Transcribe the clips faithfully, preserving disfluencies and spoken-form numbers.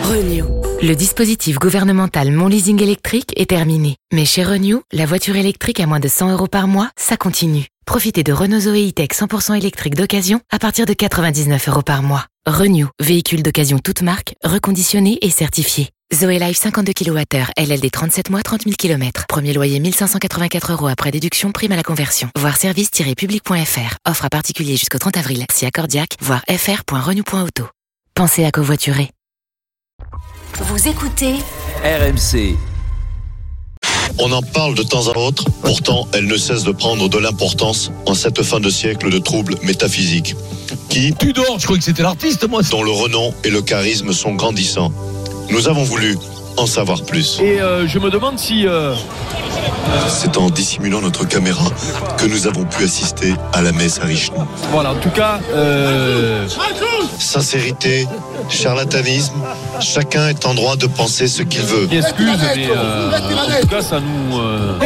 Renew. Le dispositif gouvernemental Mon Leasing électrique est terminé. Mais chez Renew, la voiture électrique à moins de cent euros par mois, ça continue. Profitez de Renault Zoé E-Tech cent pour cent électrique d'occasion à partir de quatre-vingt-dix-neuf euros par mois. Renew, véhicule d'occasion toute marque, reconditionné et certifié. Zoé Life cinquante-deux kilowattheures, L L D trente-sept mois, trente mille kilomètres. Premier loyer mille cinq cent quatre-vingt-quatre euros après déduction, prime à la conversion. Voir service tiret public point f r. Offre à particulier jusqu'au trente avril. Si accordiaque, voir f r point renew point auto. Pensez à covoiturer. Vous écoutez R M C. On en parle de temps à autre, pourtant elle ne cesse de prendre de l'importance en cette fin de siècle de troubles métaphysiques. Qui, Tudor, je croyais que c'était l'artiste, moi. dont le renom et le charisme sont grandissants. Nous avons voulu en savoir plus. Et euh, je me demande si... Euh... C'est en dissimulant notre caméra que nous avons pu assister à la messe à Richelieu. Voilà, en tout cas... Euh... Sincérité, charlatanisme, chacun est en droit de penser ce qu'il veut. Excuse, mais euh, en tout cas, ça nous... Euh...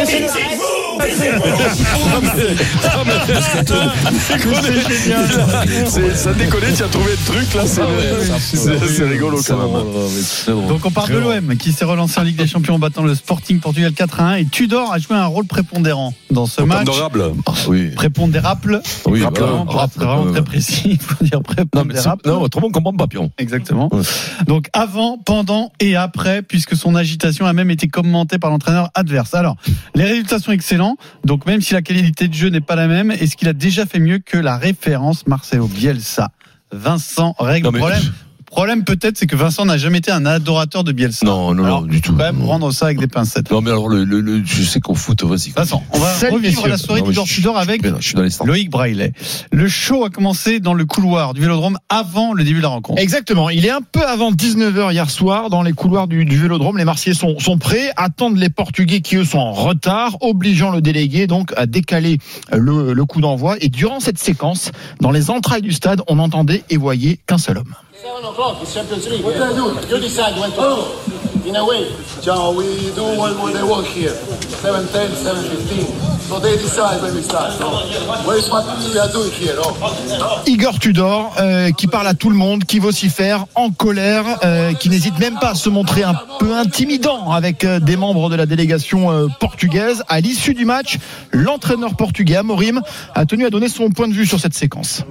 c'est, ça déconne, tu as trouvé le truc là, c'est, c'est, c'est, c'est rigolo quand même. Donc on parle de l'O M qui s'est relancé en Ligue des Champions en battant le Sporting Portugal quatre à un et Tudor a joué un rôle prépondérant dans ce match. Prépondérable. Oui. Prépondérable. Oui, vraiment, voilà. pour être vraiment très précis, il faut dire prépondérable. Non, autrement on comprend pas, Pion. Exactement. Ouais. Donc avant, pendant et après, puisque son agitation a même été commentée par l'entraîneur adverse. Alors, les résultats sont excellents. Donc même si la qualité de jeu n'est pas la même, est-ce qu'il a déjà fait mieux que la référence Marcelo Bielsa? Vincent règle le problème. Le problème peut-être, c'est que Vincent n'a jamais été un adorateur de Bielsa. Non, non, alors, non, du tout. Il faut quand même non. prendre ça avec des pincettes. Non, mais alors, le, le, le, je sais qu'au foot, vas-y. Vincent, on va Salut, revivre messieurs. la soirée du Tudor avec je suis dans les Loïc Braillet. Le show a commencé dans le couloir du Vélodrome avant le début de la rencontre. Exactement. Il est un peu avant dix-neuf heures hier soir dans les couloirs du, du Vélodrome. Les Marseillais sont, sont prêts, attendent les Portugais qui eux sont en retard, obligeant le délégué donc à décaler le, le coup d'envoi. Et durant cette séquence, dans les entrailles du stade, on n'entendait et voyait qu'un seul homme. seven o'clock, it's Champions League. What do I do? You decide when to go. In a way, John, we do what, what they want here. seven ten, seven fifteen. So they decide when we start. So, what is what we are doing here? Oh. Igor Tudor, euh, qui parle à tout le monde, qui vocifère, en colère, euh, qui n'hésite même pas à se montrer un peu intimidant avec euh, des membres de la délégation euh, portugaise. À l'issue du match, l'entraîneur portugais Amorim a tenu à donner son point de vue sur cette séquence.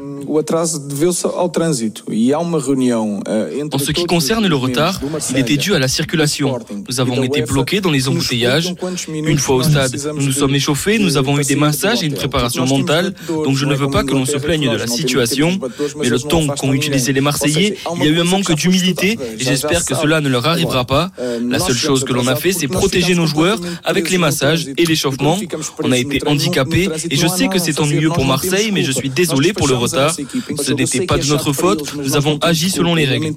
En ce qui concerne le retard, il était dû à la circulation. Nous avons été bloqués dans les embouteillages. Une fois au stade, nous nous sommes échauffés, nous avons eu des massages et une préparation mentale, donc je ne veux pas que l'on se plaigne de la situation. Mais le ton qu'ont utilisé les Marseillais, il y a eu un manque d'humilité et j'espère que cela ne leur arrivera pas. La seule chose que l'on a fait, c'est protéger nos joueurs avec les massages et l'échauffement. On a été handicapés et je sais que c'est ennuyeux pour Marseille, mais je suis désolé pour le retard. Ce n'était pas de notre faute, nous avons agi selon les règles.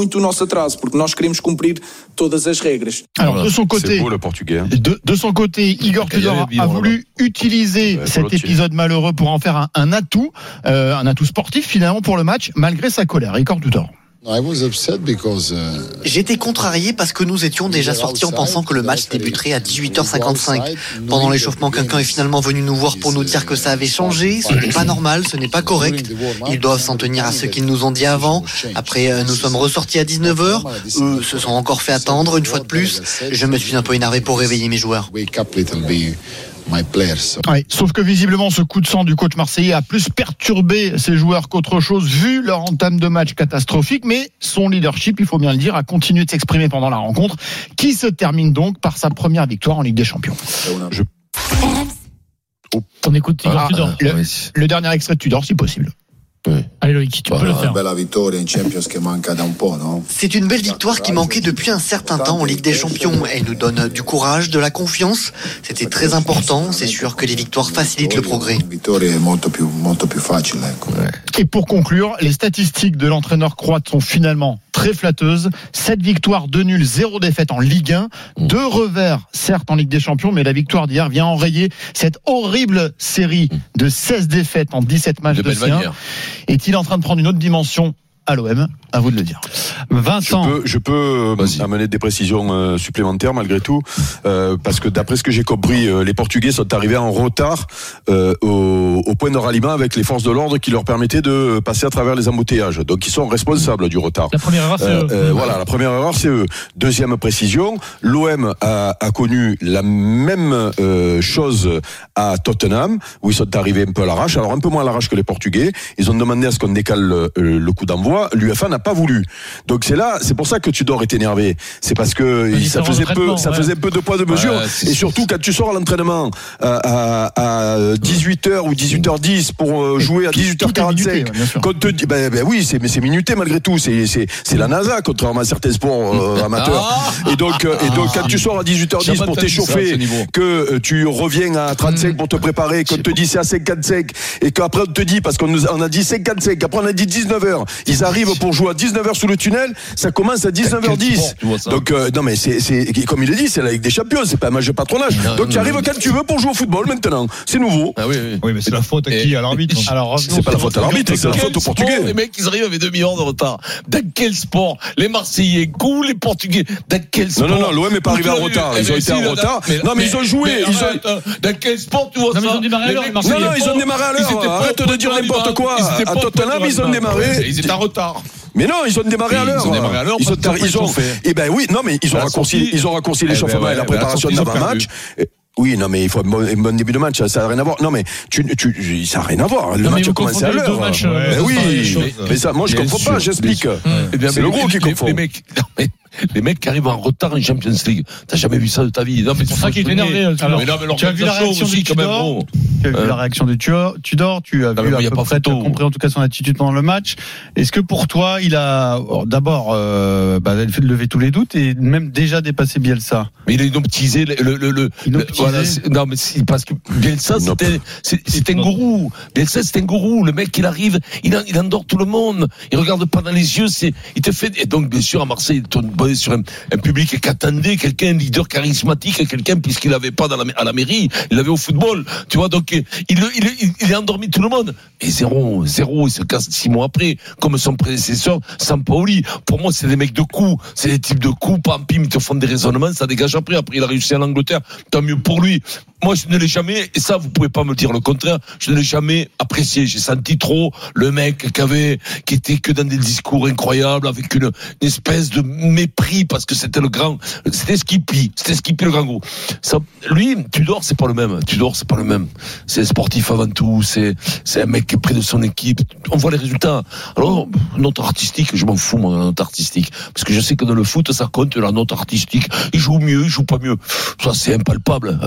Alors de son côté, c'est beau, le Portugais. De, de son côté, Igor Tudor a voulu utiliser cet épisode malheureux pour en faire un, un atout, euh, un atout sportif finalement pour le match, malgré sa colère. Igor Tudor. J'étais contrarié parce que nous étions déjà sortis en pensant que le match débuterait à dix-huit heures cinquante-cinq. Pendant l'échauffement, quelqu'un est finalement venu nous voir pour nous dire que ça avait changé. Ce n'est pas normal, ce n'est pas correct. Ils doivent s'en tenir à ce qu'ils nous ont dit avant. Après, nous sommes ressortis à dix-neuf heures. Eux se sont encore fait attendre une fois de plus. Je me suis un peu énervé pour réveiller mes joueurs. Ouais, sauf que visiblement ce coup de sang du coach marseillais a plus perturbé ses joueurs qu'autre chose vu leur entame de match catastrophique, mais son leadership, il faut bien le dire, a continué de s'exprimer pendant la rencontre qui se termine donc par sa première victoire en Ligue des Champions. Je... On écoute Igor ah, Tudor. Le, le dernier extrait de Tudor si possible. Oui. Allez Loïc, tu peux le faire. C'est une belle victoire qui manquait depuis un certain temps en Ligue des Champions. Elle nous donne du courage, de la confiance. C'était très important. C'est sûr que les victoires facilitent le progrès. Et pour conclure, les statistiques de l'entraîneur croate sont finalement très flatteuses. sept victoires, deux nuls, zéro défaite en Ligue un. Deux revers, certes en Ligue des Champions, mais la victoire d'hier vient enrayer cette horrible série de seize défaites en dix-sept matchs de, de C un. Est-il en train de prendre une autre dimension à l'O M? À vous de le dire. Vincent. Je peux, je peux euh, amener des précisions euh, supplémentaires malgré tout, euh, parce que d'après ce que j'ai compris, euh, les Portugais sont arrivés en retard euh, au, au point de ralliement avec les forces de l'ordre qui leur permettaient de passer à travers les embouteillages. Donc ils sont responsables du retard. La première erreur, c'est euh, eux. Euh, voilà, la première erreur, c'est eux. Deuxième précision, l'O M a, a connu la même euh, chose à Tottenham, où ils sont arrivés un peu à l'arrache, alors un peu moins à l'arrache que les Portugais. Ils ont demandé à ce qu'on décale le, le coup d'envoi. L'U F A n'a pas voulu. Donc c'est là, c'est pour ça que Tudor est énervé. C'est parce que Le ça faisait peu, ça ouais. faisait peu de poids de mesure. Ouais, et surtout quand tu sors à l'entraînement à, à, à dix-huit heures ou dix-huit heures dix pour jouer à dix-huit heures quarante-cinq, qu'on te dit, ben, ben oui, c'est mais c'est minuté malgré tout. C'est c'est c'est la NASA contrairement à certains sports euh, amateurs. Et donc euh, et donc quand tu sors à dix-huit heures dix pour t'échauffer, que euh, tu reviens à trente-cinq pour te préparer, qu'on te dit c'est à cinquante-cinq et qu'après on te dit parce qu'on nous on a dit cinquante-cinq, après on a dit dix-neuf heures. Ils arrivent pour jouer à dix-neuf heures sous le tunnel, ça commence à dix-neuf heures dix. Donc euh, non mais c'est c'est comme il le dit, c'est la Ligue des Champions, c'est pas un match de patronage. Non, donc tu arrives quand tu veux pour jouer au football maintenant. C'est nouveau. Ah oui, oui. Oui, mais c'est la faute à qui? À l'arbitre. Alors c'est pas la faute à l'arbitre, c'est la faute aux Portugais. Les mecs, ils arrivent avec deux millions de retard. Dans quel sport? Les Marseillais ou les Portugais? Dans quel sport? Non, non, non, l'O M n'est pas arrivé en retard. Ils ont été en retard. Non, mais ils ont joué. Dans quel sport tu vois ça? Non, mais ils ont démarré à l'heure. Non, non, ils ont démarré à l'heure. Arrête de dire n'importe quoi. À Tottenham, ils ont démarré. Ils étaient en retard. Mais non, ils ont démarré à l'heure. Ils ont démarré à l'heure. Ils ont, ils ont, eh ben oui, non, mais ils ont raccourci, ils ont raccourci l'échauffement et la préparation de l'avant-match. Oui, non, mais il faut un bon, un bon début de match, ça n'a rien à voir. Non, mais tu, tu, ça n'a rien à voir. Le non, match a commencé à l'heure. Matchs, mais euh, oui, mais, mais ça, moi je comprends pas, j'explique. C'est le gros qui comprend. Les mecs, les mecs qui arrivent en retard en Champions League, t'as jamais vu ça de ta vie? Non, mais c'est pour ça qu'il est énervé. Alors, tu as vu la réaction de Tudor? Tu as vu la réaction de Tudor? Tu as vu à peu près, tu as compris en tout cas son attitude pendant le match. Est-ce que pour toi, il a d'abord euh, bah, fait de lever tous les doutes et même déjà dépassé Bielsa? Mais il a inoptisé le le le, le, le voilà, non mais si, parce que Bielsa c'était c'était un gourou. Bielsa c'était un gourou. Le mec il arrive, il il endort tout le monde. Il regarde pas dans les yeux, c'est il te fait. Et donc bien sûr à Marseille il tourne sur un, un public qui attendait quelqu'un, un leader charismatique, quelqu'un puisqu'il avait pas dans la, à la mairie, il l'avait au football. Tu vois donc il il il, il a endormi tout le monde. Et zéro zéro il se casse six mois après comme son prédécesseur Sampaoli. Pour moi c'est des mecs de coups, c'est des types de coups. Pam pim ils te font des raisonnements, ça dégage après. Après il a réussi en Angleterre, tant mieux pour lui. Moi, je ne l'ai jamais, et ça, vous pouvez pas me dire le contraire, je ne l'ai jamais apprécié. J'ai senti trop le mec qui avait, qui était que dans des discours incroyables, avec une, une espèce de mépris, parce que c'était le grand, c'était Skippy, c'était Skippy le grand gros. Ça, lui, Tudor, c'est pas le même. Tudor, c'est pas le même. C'est sportif avant tout, c'est, c'est un mec qui est près de son équipe. On voit les résultats. Alors, note artistique, je m'en fous, moi, la note artistique. Parce que je sais que dans le foot, ça compte, la note artistique. Il joue mieux, il joue pas mieux. Ça, c'est impalpable.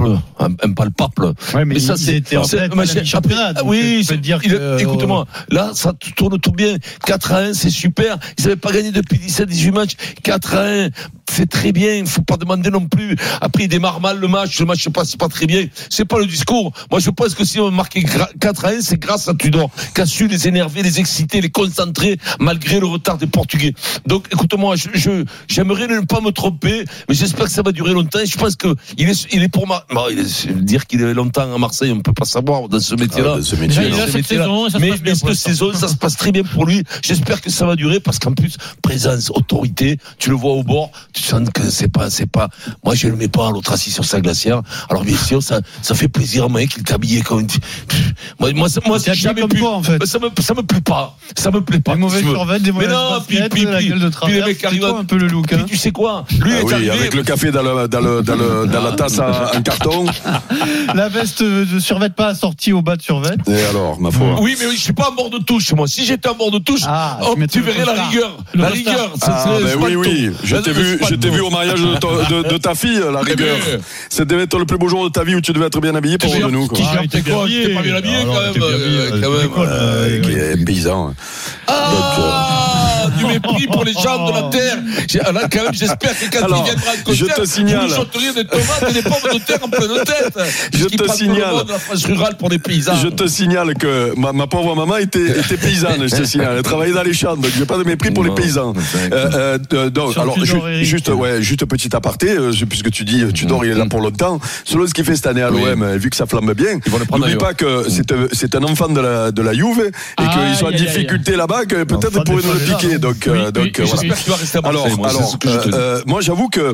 impalpable. Ouais, mais, mais ça c'est championnat. Oui, c'est dire que écoute-moi, là ça tourne tout bien. quatre à un, c'est super. Ils n'avaient pas gagné depuis dix-sept dix-huit matchs. quatre à un, c'est très bien, il faut pas demander non plus. Après il démarre mal le match, le match se passe pas très bien. C'est pas le discours. Moi je pense que si on marquait quatre à un, c'est grâce à Tudor qui a su les énerver, les exciter, les concentrer malgré le retard des Portugais. Donc écoute-moi, je, je j'aimerais ne pas me tromper, mais j'espère que ça va durer longtemps. Je pense que il est il est pour ma Bon, il est, dire qu'il est longtemps à Marseille, on ne peut pas savoir dans ce métier-là. Ah, dans ce métier-là. Déjà, il a cette saison, ça mais se passe bien cette saison, ça se passe très bien pour lui. J'espère que ça va durer parce qu'en plus, présence, autorité, tu le vois au bord, tu sens que c'est pas, c'est pas. Moi, je le mets pas à l'autre assis sur sa glacière. Alors bien sûr, ça, ça fait plaisir à moi qu'il est habillé comme une. Moi, moi, moi, c'est jamais comme plus. toi, en fait. Ça me, ça me plaît pas. Ça me plaît pas. Des mauvaises survêtements, des mauvaises baskets, puis, la gueule de travers. Puis les mecs arrivent un peu le look. Puis tu sais quoi? Lui ah est oui, arrivé avec le café dans le, dans le, dans le, dans la tasse en carton. La veste de survêt pas assortie au bas de survêt. Et alors, ma foi. Oui, mais je suis pas à bord de touche, moi. Si j'étais à bord de touche, ah, hop, tu verrais la rigueur. Le la restart. rigueur. Ah, ben oui, oui. Je t'ai vu, je t'ai vu au mariage de, to, de, de ta fille, la rigueur. Ça devait être le plus beau jour de ta vie où tu devais être bien habillé pour de nous, quoi. Ah, t'es quoi? T'es pas bien habillé, quand même. Quand même. Qui est paysan. Ah, du mépris pour les gens de la terre. Là, quand même, j'espère que quand Alors, il viendra en concert, je te signale. vous nous chanteriez des tomates et des pommes de terre en pleine tête. Je te signale. De la France rurale pour les paysans. Je te signale que ma, ma pauvre maman était, était paysanne, je te signale. Elle travaillait dans les champs, donc j'ai pas de mépris pour non, les paysans. Euh, euh, donc, alors, ju- juste, ouais, juste petit aparté, euh, puisque tu dis, Tudor, il est là pour longtemps. Selon ce qu'il fait cette année à l'O M, oui. vu que ça flamme bien, n'oublie pas que c'est, c'est un enfant de la, de la Juve et ah, qu'ils sont en difficulté a, là-bas, que peut-être pourraient nous le piquer. Donc, oui, euh, donc, oui, voilà. J'espère qu'il va rester à Marseille, alors, moi, alors, c'est ce que je te dis. Euh, moi, j'avoue que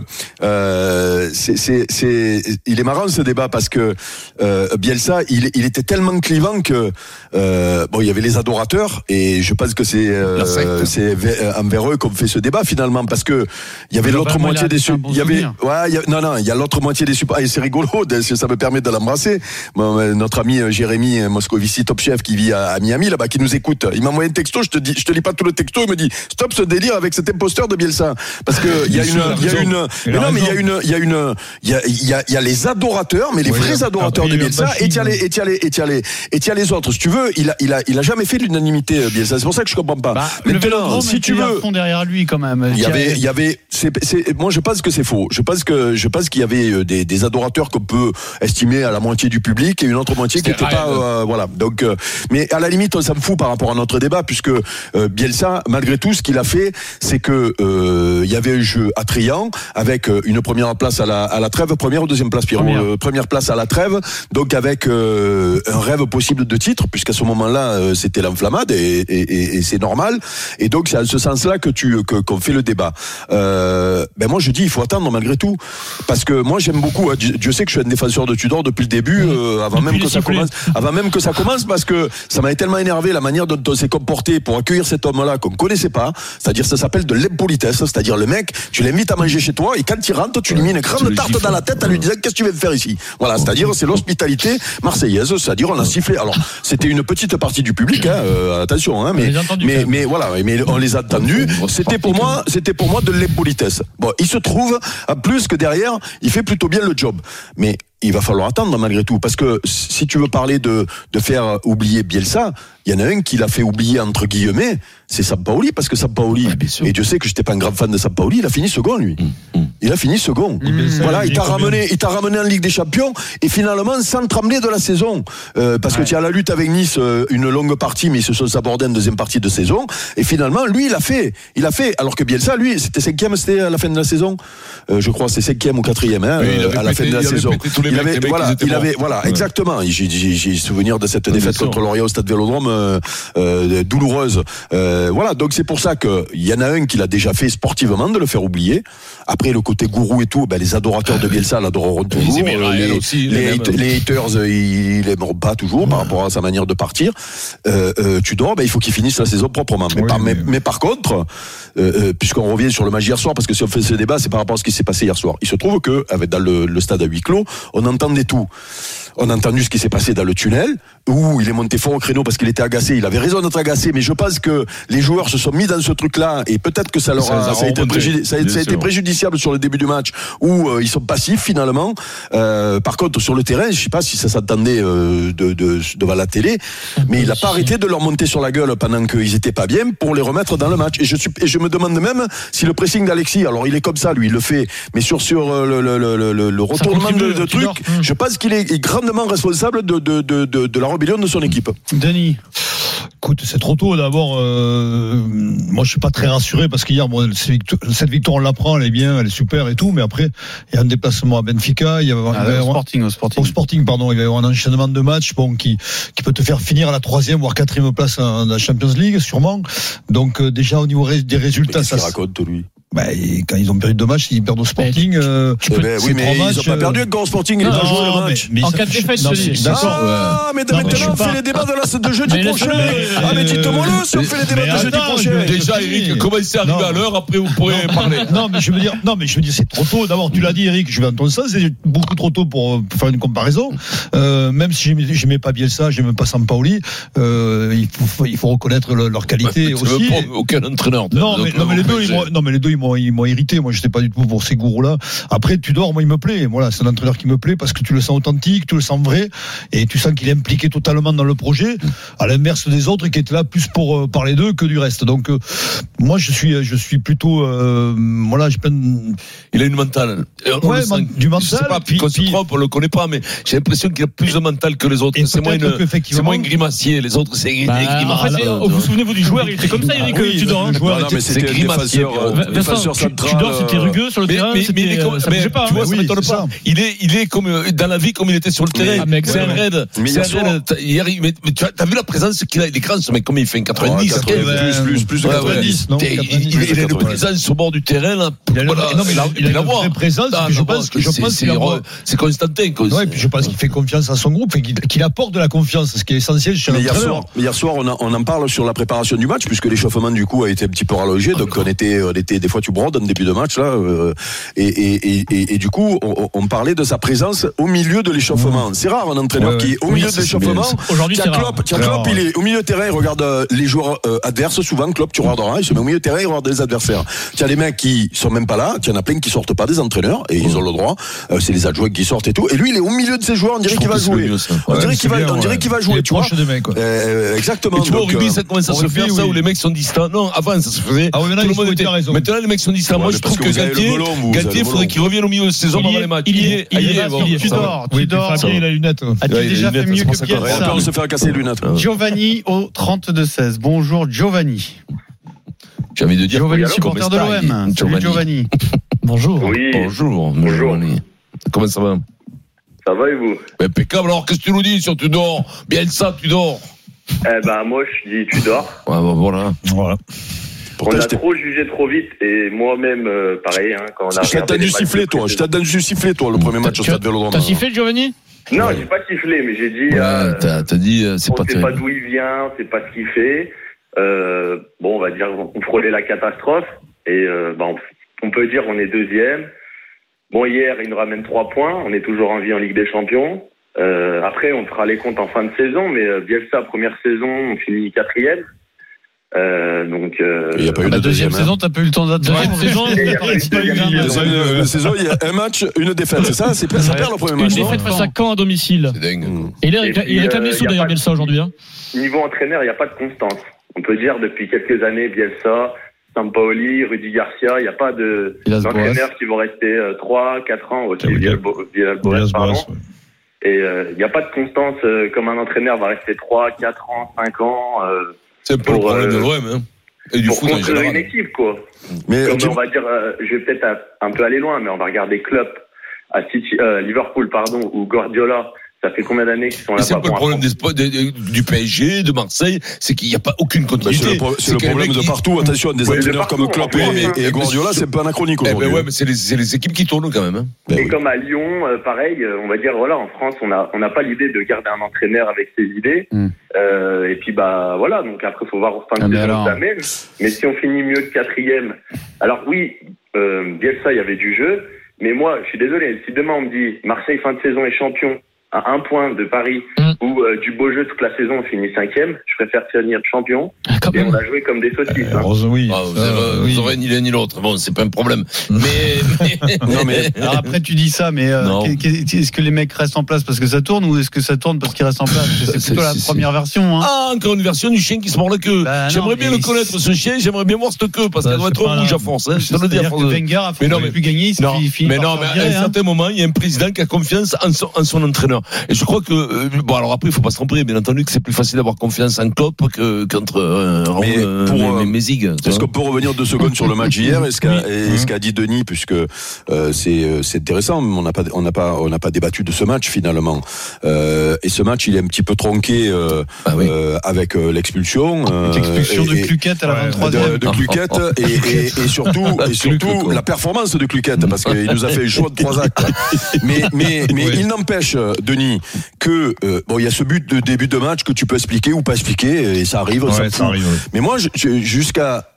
euh, c'est, c'est, c'est, il est marrant ce débat parce que euh, Bielsa, il, il était tellement clivant que euh, bon, il y avait les adorateurs et je pense que c'est euh, c'est envers eux qu'on fait ce débat finalement parce que il y avait l'autre moitié des sub- il y avait ouais, il y a, non non, il y a l'autre moitié des super- ah, et c'est rigolo, ça me permet de l'embrasser. Bon, notre ami Jérémy Moscovici, top chef qui vit à, à Miami là-bas, qui nous écoute. Il m'a envoyé un texto, je te dis, je te lis pas tout le texto, il me dit stop ce délire avec cet imposteur de Bielsa parce que il y a une il y a une mais non mais il y a une il y a une il y a il y a il y a les adorateurs mais les oui, vrais adorateurs de Bielsa et il y a les et il y a les et il y a les et il y a les autres. Si tu veux, il a il a il a jamais fait l'unanimité Bielsa. C'est pour ça que je comprends pas. Bah, maintenant, si tu veux, fond derrière lui quand même. Il y avait il y avait c'est, c'est moi je pense que c'est faux. Je pense que je pense qu'il y avait des des adorateurs qu'on peut estimer à la moitié du public et une autre moitié qui n'était pas euh, voilà. Donc euh, mais à la limite on s'en fout par rapport à notre débat puisque euh, Bielsa malgré tout ce qu'il a fait, c'est que euh, il y avait un jeu attrayant avec euh, une première place à la à la trêve, première ou deuxième place Pierrot, première, euh, première place à la trêve, donc avec euh, un rêve possible de titre puisqu'à ce moment-là euh, c'était l'enflammade et, et, et, et c'est normal et donc c'est à ce sens-là que tu que, qu'on fait le débat. Euh, ben moi je dis il faut attendre malgré tout parce que moi j'aime beaucoup. Hein, Dieu sait que je suis un défenseur de Tudor depuis le début, euh, avant depuis même que ça commence, avant même que ça commence parce que ça m'avait tellement énervé la manière dont on s'est comporté pour accueillir cet homme-là qu'on connaissait pas. C'est-à-dire ça s'appelle de l'impolitesse. C'est-à-dire le mec, tu l'invites à manger chez toi et quand il rentre, tu lui mets une grande tarte dans la tête en lui disant qu'est-ce que tu viens faire ici. Voilà, c'est-à-dire c'est l'hospitalité marseillaise. C'est-à-dire on a sifflé. Alors c'était une petite partie du public, hein, euh, attention, hein, mais mais mais voilà, mais on les a entendus. C'était pour moi, c'était pour moi de l'impolitesse. Bon, il se trouve en plus que derrière, il fait plutôt bien le job, mais il va falloir attendre malgré tout parce que si tu veux parler de de faire oublier Bielsa, il y en a un qui l'a fait oublier entre guillemets, c'est Sampaoli parce que Sampaoli ouais, et Dieu sait que j'étais pas un grand fan de Sampaoli, il a fini second lui. Mmh, mmh. Il a fini second. Mmh, voilà, il t'a ramené, il t'a ramené en Ligue des Champions et finalement sans trembler de la saison euh, parce ouais. que tu as la lutte avec Nice euh, une longue partie mais ils se sont sabordés en deuxième partie de saison et finalement lui il a fait, il a fait alors que Bielsa lui c'était cinquième, c'était à la fin de la saison. Euh, je crois c'est cinquième ou quatrième hein, oui, euh, à la fin de la saison. Il avait, voilà, il avait, voilà, ouais. exactement. J'ai, j'ai, j'ai souvenir de cette défaite contre Lorient au Stade Vélodrome euh, euh, douloureuse. Euh, voilà, donc c'est pour ça que il y en a un qui l'a déjà fait sportivement de le faire oublier. Après le côté gourou et tout, ben les adorateurs de Bielsa l'adoreront toujours. Les, les, aussi, les, les, les haters, ils l'aimeront pas toujours ouais. par rapport à sa manière de partir. Euh, euh, Tudor, ben il faut qu'il finisse la saison proprement. Mais, oui, par, mais, mais, mais par contre, euh, euh, puisqu'on revient sur le match hier soir, parce que si on fait ce débat, c'est par rapport à ce qui s'est passé hier soir. Il se trouve que, avec dans le, le stade à huis clos, on entendait tout. On a entendu ce qui s'est passé dans le tunnel, où il est monté fort au créneau parce qu'il était agacé. Il avait raison d'être agacé, mais je pense que les joueurs se sont mis dans ce truc-là et peut-être que ça leur a, ça, ça a, été, préjudi- ça a, ça a été préjudiciable sur le début du match où euh, ils sont passifs finalement. Euh, par contre, sur le terrain, je sais pas si ça s'entendait euh, de, de, devant la télé, mais il n'a pas arrêté de leur monter sur la gueule pendant qu'ils étaient pas bien pour les remettre dans le match. Et je, suis, et je me demande même si le pressing d'Alexis, alors il est comme ça, lui, il le fait, mais sur sur le, le, le, le, le retournement de, de trucs, je pense qu'il est grandement responsable de, de, de, de, de la rébellion de son équipe. Denis. Écoute, c'est trop tôt d'abord. Euh, moi, je suis pas très rassuré parce qu'hier, bon, cette victoire, on la prend, elle est bien, elle est super et tout, mais après, il y a un déplacement à Benfica, il y a ah, il va au, sporting, au Sporting, au Sporting, pardon, il va y avoir un enchaînement de matchs, bon, qui qui peut te faire finir à la troisième voire quatrième place dans la Champions League, sûrement. Donc euh, déjà au niveau des résultats, mais ça. Qu'est-ce qu'il raconte lui? Bah, quand ils ont perdu deux matchs, ils perdent au Sporting. Euh, eh ben, oui, mais ils n'ont pas perdu encore au Sporting, ils n'ont pas joué le match. Mais, mais en cas de défaite, je dis. Ah, mais de maintenant, on fait les débats de, la, de jeudi mais prochain. Ah, mais dites-moi le, si on fait les débats de jeudi prochain. Déjà, Eric, commencez à arriver à l'heure, après vous pourrez parler. Non, mais je veux dire, non, mais je veux dire, c'est trop tôt. D'abord, tu l'as dit, Eric, je vais dans ton sens, c'est beaucoup trop tôt pour, pour faire une comparaison. Euh, même si j'aimais, j'aimais pas Bielsa, j'aimais pas Sampaoli, euh, il faut, il faut reconnaître le, leur qualité bah, aussi. Pas aucun entraîneur. Non, mais, non, mais les deux, ils m'ont, non, mais les deux, ils m'ont, ils m'ont irrité. Moi, j'étais pas du tout pour ces gourous-là. Après, Tudor, moi, il me plaît. Voilà, c'est un entraîneur qui me plaît parce que tu le sens authentique, tu le sens vrai, et tu sens qu'il est impliqué totalement dans le projet. À l'inverse des autres qui étaient là plus pour euh, parler d'eux que du reste. Donc, euh, moi, je suis, je suis plutôt, euh, voilà, j'ai plein de... Il a une mentale. On ouais, sent, du mental. Je sais pas, puis, qu'on se trompe, on le connaît pas, mais j'ai l'impression qu'il a plus de mental que les autres. C'est moins, une, c'est moins grimacier. Les autres, c'est bah, grimacier. En fait, vous vous souvenez-vous du joueur, il était comme ça, Eric oui, Tudor. Le joueur, était, c'est grimacier. Vincent, Tudor, c'était rugueux sur le mais, terrain. Mais, mais, mais, ça bougeait pas. Tu vois, ça m'étonne pas. Il est, il est comme dans la vie, comme il était sur le terrain. C'est un raid. C'est un raid. Hier, mais tu as vu la présence qu'il a. Il est grand, ce mec. Combien il fait? quatre-vingt-dix. Plus, plus, plus de quatre-vingt-dix. Il a une présence au bord du terrain, là. Non, mais il a une vraie présence. Je pense que c'est Constantin. Ouais, puis je pense qu'il fait confiance à son groupe et qu'il apporte de la confiance, ce qui est essentiel chez un entraîneur. Hier soir, on, a, on en parle sur la préparation du match, puisque l'échauffement du coup a été un petit peu rallongé, donc on était, on était des fois tu brodes en début de match là, euh, et, et, et, et, et du coup on, on parlait de sa présence au milieu de l'échauffement. C'est rare un entraîneur ouais, ouais. qui est au milieu oui, de l'échauffement. Aujourd'hui, c'est Klopp, rare. Tiens, Klopp, il est au milieu de terrain, il regarde les joueurs euh, adverses. Souvent, Klopp, tu regarderas, il se met au milieu de terrain, il regarde les adversaires. Tu as les mecs qui sont même pas là, tu en as plein qui sortent pas des entraîneurs, et ils ont le droit. Euh, c'est les adjoints qui sortent et tout. Et lui, il est au milieu de ses joueurs, on dirait qu'il va jouer. On dirait qu'il va, on dirait qu'il va jouer. Tu vois. Euh, exactement. Et tu vois, au rugby, ça commence à se faire ça où les mecs sont distants. Non, avant, ça se faisait. Ah oui, maintenant, tout le monde était raison. Maintenant, les mecs sont distants. Moi, je trouve que Galtier, Galtier, il faudrait qu'il revienne au milieu de saison avant les matchs. Il y est, il y est, tu dors, tu dors. Fabien, il a les lunettes. As-tu déjà fait mieux que Pierre? On peut se faire casser les lunettes. Giovanni au trente-deux seize. Bonjour, Giovanni. J'ai envie de dire Giovanni, supporter de l'O M. Salut Giovanni. Bonjour. Oui. Bonjour. Bonjour. Comment ça va? Ça va et vous? Impeccable. Alors, qu'est-ce que tu nous dis sur tu dors? Bien ça, tu dors. Eh ben, moi, je dis tu dors. Ouais, bah, voilà. Voilà. On a trop jugé trop vite et moi-même, euh, pareil, hein, quand on a. Je t'ai entendu siffler, toi. Je t'ai entendu siffler, toi, le premier match au Stade Vélodrome. T'as sifflé, Giovanni? Non, j'ai pas sifflé, mais j'ai dit. Ouais, euh, t'as, t'as dit, euh, c'est on pas sait terrible. pas d'où il vient, on sait pas ce qu'il fait. Euh, bon, on va dire, on frôlait la catastrophe et euh, bah, on, on peut dire on est deuxième. Bon, hier, il nous ramène trois points. On est toujours en vie en Ligue des Champions. Euh, après, on fera les comptes en fin de saison, mais euh, Bielsa, première saison, on finit quatrième. Euh, donc, euh, il y a pas eu la de deuxième, deuxième saison, t'as pas eu le temps d'adjoindre. Deuxième saison, il y a pas eu de deuxième saison, il y a un match, une défaite. C'est ça, c'est pas, ça perd le premier match. Une défaite face à Caen à domicile. C'est dingue. Et il est, il est réclamé sous d'ailleurs Bielsa aujourd'hui. Hein. Niveau entraîneur, il n'y a pas de constance. On peut dire depuis quelques années, Bielsa, Sampaoli, Rudy Garcia, il n'y a pas de d'entraîneurs qui vont rester trois, quatre ans aussi. Villas-Boas, pardon. Et il euh, n'y a pas de constance euh, comme un entraîneur va rester trois, quatre ans, cinq ans. Euh, c'est un peu pour, le problème euh, de l'O M, hein. Et du pour foot en construire général. une équipe, quoi. Mais comme tu... on va dire, euh, je vais peut-être un peu aller loin, mais on va regarder Klopp à City, euh, Liverpool, pardon, ou Guardiola. Ça fait combien d'années qu'ils sont là-bas? C'est un peu le problème des sports, de, de, du P S G, de Marseille, c'est qu'il n'y a pas aucune continuité. Bah c'est le, pro- c'est c'est le problème de partout. Attention, des ouais, entraîneurs comme Klopp et, et, et Guardiola, c'est pas anachronique aujourd'hui. Eh ben ouais, mais c'est les, c'est les équipes qui tournent quand même. Hein. Ben et oui. Comme à Lyon, euh, pareil, on va dire, voilà, en France, on n'a on a pas l'idée de garder un entraîneur avec ses idées. Mm. Euh, et puis, bah voilà, donc après, il faut voir au fin de saison ça mène. Mais si on finit mieux que quatrième, alors oui, euh, Bielsa, il y avait du jeu. Mais moi, je suis désolé, si demain on me dit Marseille fin de saison est champion, à un point de Paris, mmh. où euh, du beau jeu toute la saison on finit cinquième, je préfère finir champion. Ah, et même. On a joué comme des saucisses. Euh, hein. Oui. Ah, vous, avez, euh, vous aurez ni l'un ni l'autre. Bon, c'est pas un problème. Mais, mais... non mais alors après tu dis ça, mais euh, est-ce que les mecs restent en place parce que ça tourne ou est-ce que ça tourne parce qu'ils restent en place? C'est, c'est plutôt c'est, la c'est, première c'est... version. Hein. Ah, encore une version du chien qui se mord la queue. Bah, j'aimerais non, bien le connaître ce chien. J'aimerais bien voir cette queue parce bah, qu'elle doit être rouge à force. Hein, je te le dis. Wenger a fait plus gagner. Mais non, mais à un certain moment, il y a un président qui a confiance en son entraîneur. Et je crois que bon alors après il faut pas se tromper bien entendu que c'est plus facile d'avoir confiance en Klopp que qu'entre euh, mais euh, pour euh, Mézig. Est-ce qu'on peut revenir deux secondes sur le match d'hier? Est-ce qu'a, oui. est-ce qu'a dit Denis, puisque euh, c'est c'est intéressant, mais on n'a pas on n'a pas on n'a pas débattu de ce match finalement. Euh, et ce match il est un petit peu tronqué euh, ah oui. euh, avec euh, l'expulsion. Euh, l'expulsion de Cluquette à la vingt-troisième. De, de Cluquette et, et, et surtout et surtout la performance de Cluquette parce qu'il nous a fait chaud de trois actes. Mais mais mais oui. il n'empêche Denis que Euh, bon, il y a ce but de début de match que tu peux expliquer ou pas expliquer, et ça arrive. Ouais, ça ça arrive ouais. Mais moi, je, je, jusqu'à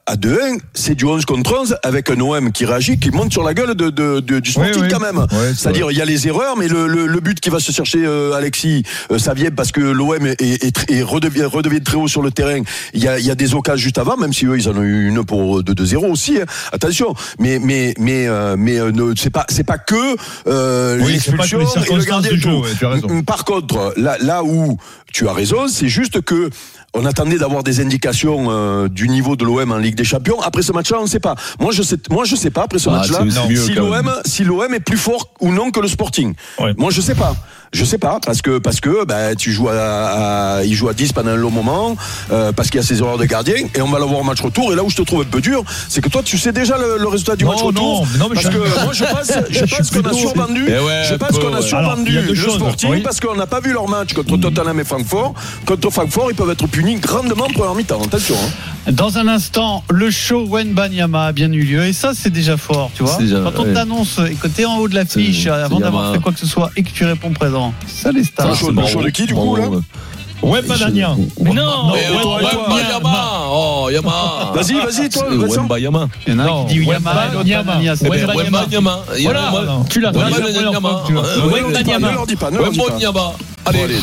à deux un, c'est du onze contre onze avec un O M qui réagit, qui monte sur la gueule de, de, de du Sporting oui, oui. quand même. Ouais, c'est-à-dire, il y a les erreurs, mais le, le, le but qui va se chercher euh, Alexis, euh, ça vient parce que l'O M est, est, est, est redevient, redevient très haut sur le terrain. Il y a, il y a des occasions juste avant, même si eux, ils en ont eu une pour de deux zéro aussi. Hein. Attention, mais mais mais euh, mais euh, ne, c'est pas c'est pas que euh, oui, l'expulsion pas que et le gardien de jeu. Ouais, tu as raison. Par contre, là là où tu as raison, c'est juste que on attendait d'avoir des indications euh, du niveau de l'O M en Ligue des Champions. Après ce match-là, on ne sait pas. Moi, je sais, moi, je sais pas. Après ce ah, match-là, si l'O M, si l'O M est plus fort ou non que le Sporting. Ouais. Moi, je sais pas. Je sais pas parce que parce que bah, tu joues à, à il joue à dix pendant un long moment euh, parce qu'il y a ces erreurs de gardien et on va l'avoir au match retour. Et là où je te trouve un peu dur, c'est que toi tu sais déjà le, le résultat du non, match retour. Non, non, mais parce je... que moi je pense, je pense qu'on a survendu. Ouais, je pense qu'on a survendu le choses, Sporting oui. parce qu'on n'a pas vu leur match contre Tottenham et Francfort. Contre Francfort, ils peuvent être punis grandement pour leur mi-temps. Attention. Hein. Dans un instant, le show Wembanyama a bien eu lieu et ça c'est déjà fort, tu vois. Déjà, quand on ouais. t'annonce et que t'es en haut de l'affiche c'est, avant c'est d'avoir fait quoi que ce soit et que tu réponds présent. Ça les stars. Le show, le show de qui du coup là? Wembanyama. Mais non, Wembanyama. Oh, Yama. Vas-y, vas-y, toi. Wembanyama. Il y en a un qui dit Yama, Wembanyama. Voilà, tu l'as. Wembanyama. Ne leur dis pas. Wembanyama. Allez,